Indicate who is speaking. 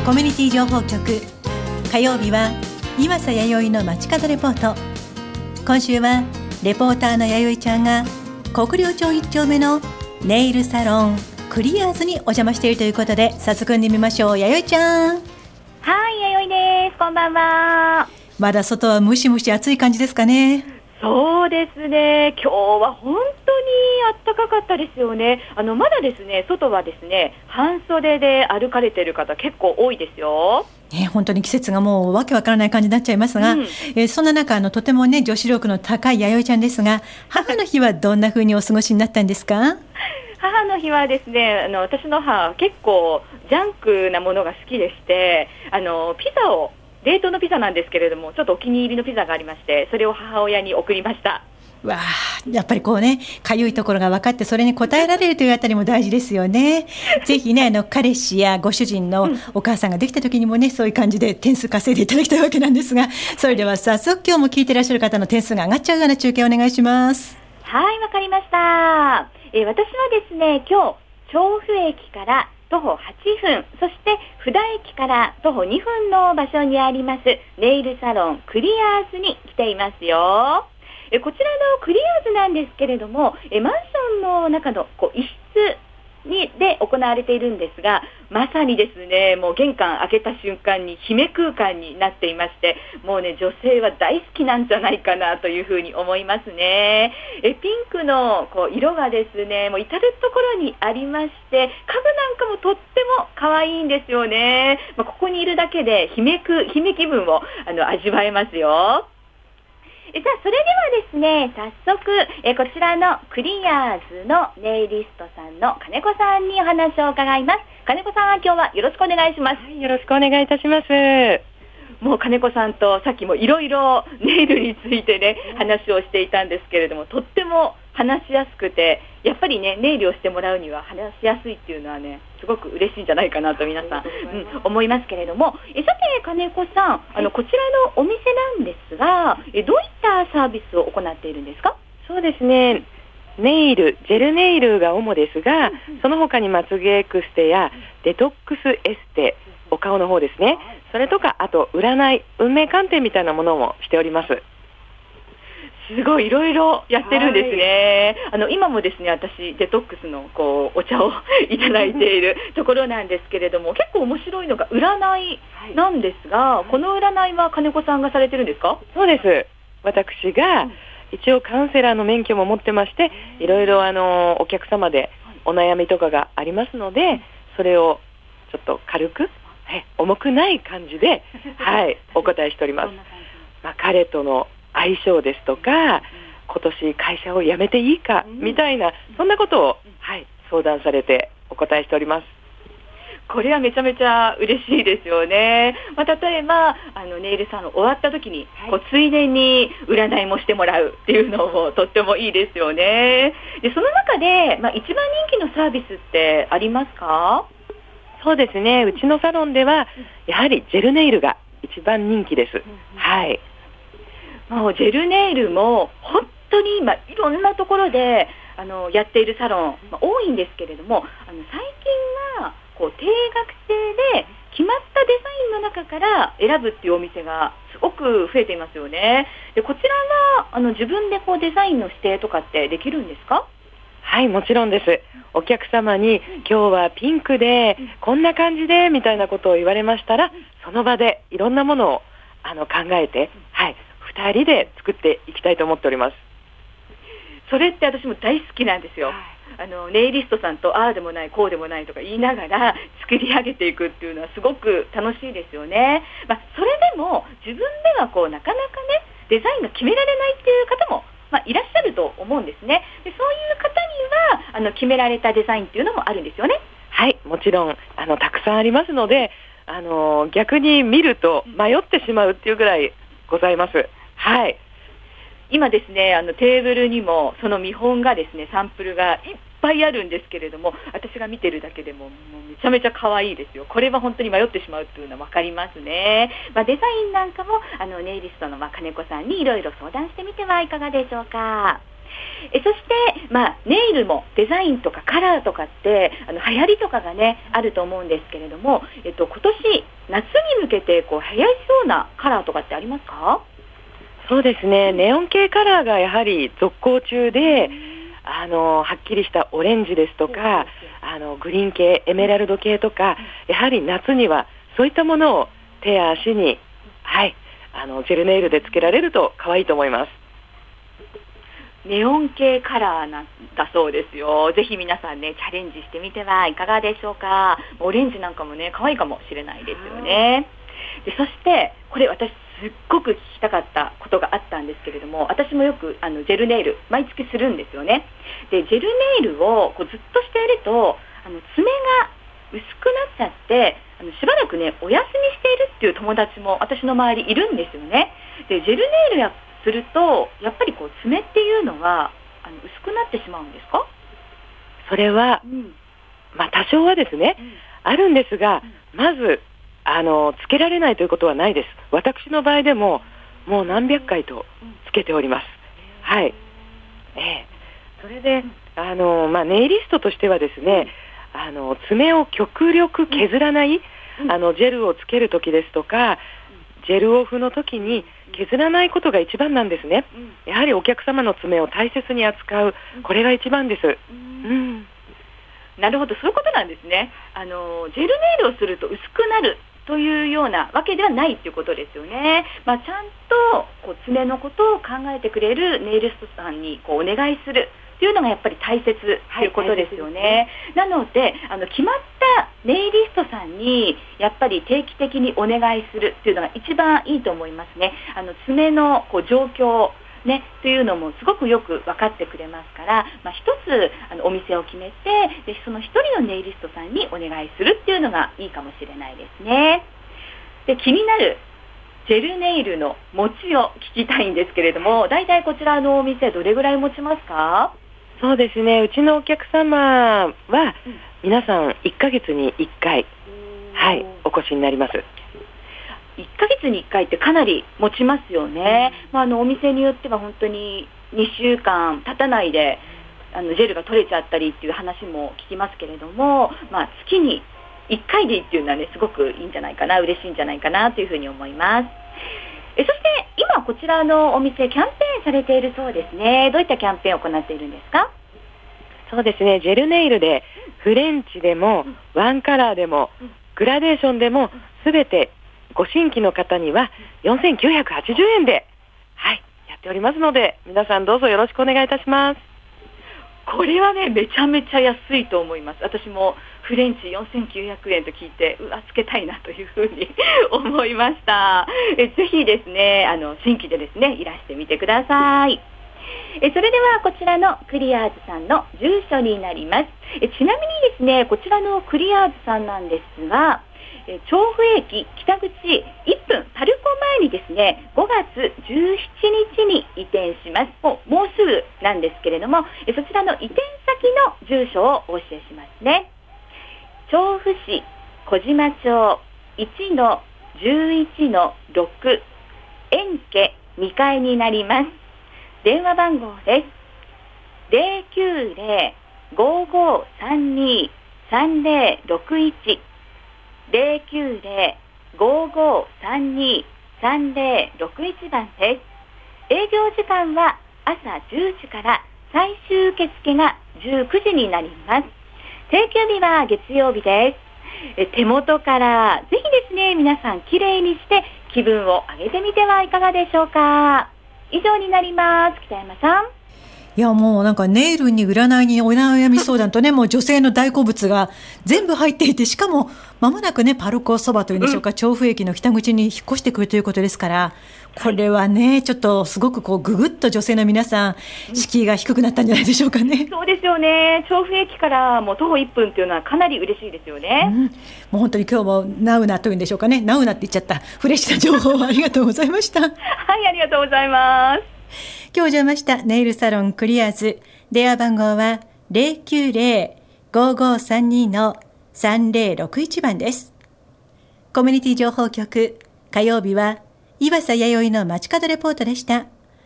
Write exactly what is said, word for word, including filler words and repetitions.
Speaker 1: コミュニティ情報局。火曜日は岩佐弥生の街角レポート。今週はレポーターの弥生ちゃんが国領町一丁目のネイルサロンクリアーズにお邪魔しているということで、早速見ましょう。弥生ちゃん。
Speaker 2: はい、弥生です。こんばんは。
Speaker 1: まだ外はムシムシ暑い感じですかね。
Speaker 2: そうですね、今日は本当に暖かかったですよね。あのまだですね、外はですね、半袖で歩かれている方結構多いですよ。
Speaker 1: ね、本当に季節がもうわけわからない感じになっちゃいますが、うん、えー、そんな中、あのとてもね女子力の高い弥生ちゃんですが、母の日はどんな風にお過ごしになったんですか？
Speaker 2: 母の日はですね、あの私の母は結構ジャンクなものが好きでして、あのピザを冷凍のピザなんですけれども、ちょっとお気に入りのピザがありまして、それを母親に送りました。
Speaker 1: わあ、やっぱりこうね、かゆいところが分かってそれに応えられるというあたりも大事ですよね。ぜひね、あの彼氏やご主人のお母さんができた時にもね、そういう感じで点数稼いでいただきたいわけなんですが、それでは早速今日も聞いていらっしゃる方の点数が上がっちゃうような中継をお願いします。
Speaker 2: はい、わかりました。えー、私はですね、今日調布駅から徒歩はちふん、そして布田駅から徒歩にふんの場所にありますネイルサロンクリアーズに来ていますよ。えこちらのクリアーズなんですけれども、えマンションの中のこう一室にで行われているんですが、まさにですね、もう玄関開けた瞬間に姫空間になっていまして、もうね女性は大好きなんじゃないかなというふうに思いますね。えピンクのこう色がですね、もう至るところにありまして、家具なんかもとっても可愛いんですよね。まあ、ここにいるだけで姫く姫気分をあの味わえますよ。じゃあそれではですね、早速えこちらのクリアーズのネイリストさんの金子さんにお話を伺います。金子さん、今日はよろしくお願いします。
Speaker 3: はい、よろしくお願いいたします。
Speaker 2: もう金子さんとさっきもいろいろネイルについてね話をしていたんですけれども、とっても話しやすくて、やっぱりねネイルをしてもらうには話しやすいっていうのはねすごく嬉しいんじゃないかなと皆さん、うん、思いますけれども、えさて金子さん、あのこちらのお店なんですが、えどういったサービスを行っているんですか？
Speaker 3: そうですね、ネイル、ジェルネイルが主ですが、うんうん、その他にまつげエクステやデトックスエステ、お顔の方ですね、それとかあと占い、運命鑑定みたいなものもしております。
Speaker 2: すごいいろいろやってるんですね。あの今もですね、私デトックスのこうお茶をいただいているところなんですけれども、結構面白いのが占いなんですが、はい、この占いは金子さんがされてるんですか？
Speaker 3: そうです。私が一応カウンセラーの免許も持ってまして、いろいろあのお客様でお悩みとかがありますので、それをちょっと軽く、重くない感じで、はい、お答えしております。まあ、彼との相性ですとか、今年会社を辞めていいかみたいな、そんなことを、はい、相談されてお答えしております。
Speaker 2: これはめちゃめちゃ嬉しいですよね。まあ、例えばあのネイルサロン終わった時に、はい、こうついでに占いもしてもらうっていうのもとってもいいですよね。でその中で、まあ、一番人気のサービスってありますか？
Speaker 3: そうですね、うちのサロンではやはりジェルネイルが一番人気です。はい。
Speaker 2: もうジェルネイルも本当に今いろんなところであのやっているサロン、まあ、多いんですけれども、あの最近はこう定額制で決まったデザインの中から選ぶっていうお店がすごく増えていますよね。でこちらはあの自分でこうデザインの指定とかってできるんですか？
Speaker 3: はい、もちろんです。お客様に今日はピンクでこんな感じでみたいなことを言われましたら、その場でいろんなものをあの考えて、はい、ふたりで作っていきたいと思っております。
Speaker 2: それって私も大好きなんですよ。あのネイリストさんとああでもないこうでもないとか言いながら作り上げていくっていうのはすごく楽しいですよね。まあ、それでも自分ではこうなかなかねデザインが決められないっていう方も、まあ、いらっしゃると思うんですね。でそういう方にはあの決められたデザインっていうのもあるんですよね。
Speaker 3: はい、もちろんあのたくさんありますので、あの逆に見ると迷ってしまうっていうぐらいございます。はい。
Speaker 2: 今ですね、あのテーブルにもその見本がですね、サンプルがいっぱいあるんですけれども、私が見てるだけでももうめちゃめちゃ可愛いですよ。これは本当に迷ってしまうっていうのは分かりますね。まあ、デザインなんかもあのネイリストのまあ金子さんにいろいろ相談してみてはいかがでしょうか。 えそして、まあ、ネイルもデザインとかカラーとかってあの流行りとかがねあると思うんですけれども、えっと、今年夏に向けてこう流行りそうなカラーとかってありますか？
Speaker 3: そうですね、ネオン系カラーがやはり続行中で、あのはっきりしたオレンジですとか、あのグリーン系、エメラルド系とか、やはり夏にはそういったものを手や足に、はい、あのジェルネイルでつけられると可愛いと思います。
Speaker 2: ネオン系カラーなんだそうですよ。ぜひ皆さんねチャレンジしてみてはいかがでしょうか。オレンジなんかもね可愛いかもしれないですよね。でそしてこれ私すっごく聞きたかったことがあったんですけれども、私もよくあのジェルネイル毎月するんですよね。でジェルネイルをこうずっとしているとあの爪が薄くなっちゃってあのしばらくねお休みしているっていう友達も私の周りいるんですよね。でジェルネイルやするとやっぱりこう爪っていうのはあの薄くなってしまうんですか？
Speaker 3: それは、うん、まあ多少はですね、うん、あるんですが、うん、まずあのつけられないということはないです。私の場合でももう何百回とつけております。はい。ええ、それであの、まあ、ネイリストとしてはですね、あの爪を極力削らない、あのジェルをつけるときですとか、ジェルオフの時に削らないことが一番なんですね。やはりお客様の爪を大切に扱う、これが一番です。うん、
Speaker 2: なるほど、そういうことなんですね。あのジェルネイルをすると薄くなるというようなわけではないということですよね。まあ、ちゃんとこう爪のことを考えてくれるネイリストさんにこうお願いするというのがやっぱり大切ということですよね。はい、なのであの決まったネイリストさんにやっぱり定期的にお願いするというのが一番いいと思いますね。あの爪のこう状況ね、というのもすごくよく分かってくれますから、まあ、一つあのお店を決めてでその一人のネイリストさんにお願いするっていうのがいいかもしれないですね。で気になるジェルネイルの持ちを聞きたいんですけれども、だいたいこちらのお店どれぐらい持ちますか？
Speaker 3: そうですね、うちのお客様は皆さんいっかげつにいっかい、はい、お越しになります。
Speaker 2: いっかげつにいっかいってかなり持ちますよね。まあ、あのお店によっては本当ににしゅうかん経たないであのジェルが取れちゃったりっていう話も聞きますけれども、まあ、月にいっかいでいいっていうのはねすごくいいんじゃないかな、嬉しいんじゃないかなというふうに思います。えそして今こちらのお店キャンペーンされているそうですね。どういったキャンペーンを行っているんですか？
Speaker 3: そうですね、ジェルネイルでフレンチでもワンカラーでもグラデーションでもすべてご新規の方にはよんせんきゅうひゃくはちじゅうえんで、はい、やっておりますので皆さんどうぞよろしくお願いいたします。
Speaker 2: これはねめちゃめちゃ安いと思います。私もフレンチよんせんきゅうひゃくえんと聞いてうわつけたいなというふうに思いました。えぜひですねあの新規でですねいらしてみてください。えそれではこちらのクリアーズさんの住所になります。えちなみにですねこちらのクリアーズさんなんですが、え調布駅北口いっぷんパルコ前にですねごがつじゅうしちにちに移転します。もう、もうすぐなんですけれども、えそちらの移転先の住所をお教えしますね。調布市小島町 いちのじゅういちのろく 円家にかいになります。電話番号です。ゼロきゅうゼロ ごーごーさんにー さんゼロろくいち ゼロきゅうゼロ ごーごーさんにー さんゼロろくいち番です。営業時間は朝じゅうじから最終受付がじゅうくじになります。定休日は月曜日です。え手元からぜひですね皆さんきれいにして気分を上げてみてはいかがでしょうか。以上になります。北山さん。
Speaker 1: いやもうなんかネイルに占いにお悩み相談とねもう女性の大好物が全部入っていて、しかも間もなくねパルコそばというんでしょうか、うん、調布駅の北口に引っ越してくるということですから、これはねちょっとすごくこうググッと女性の皆さん敷居が低くなったんじゃないでしょうかね。
Speaker 2: そうですよね。調布駅からもう徒歩いっぷんというのはかなり嬉しいですよね。うん、も
Speaker 1: う本当に今日もナウナというんでしょうかね、ナウナって言っちゃったフレッシュな情報をありがとうございましたはい、
Speaker 2: ありがとうございます。
Speaker 1: 今日お邪魔したネイルサロンクリアーズ、電話番号は ゼロきゅうゼロ ごーごーさんにー のさんゼロろくいち番です。コミュニティ情報局、火曜日は岩佐弥生の街角レポートでした。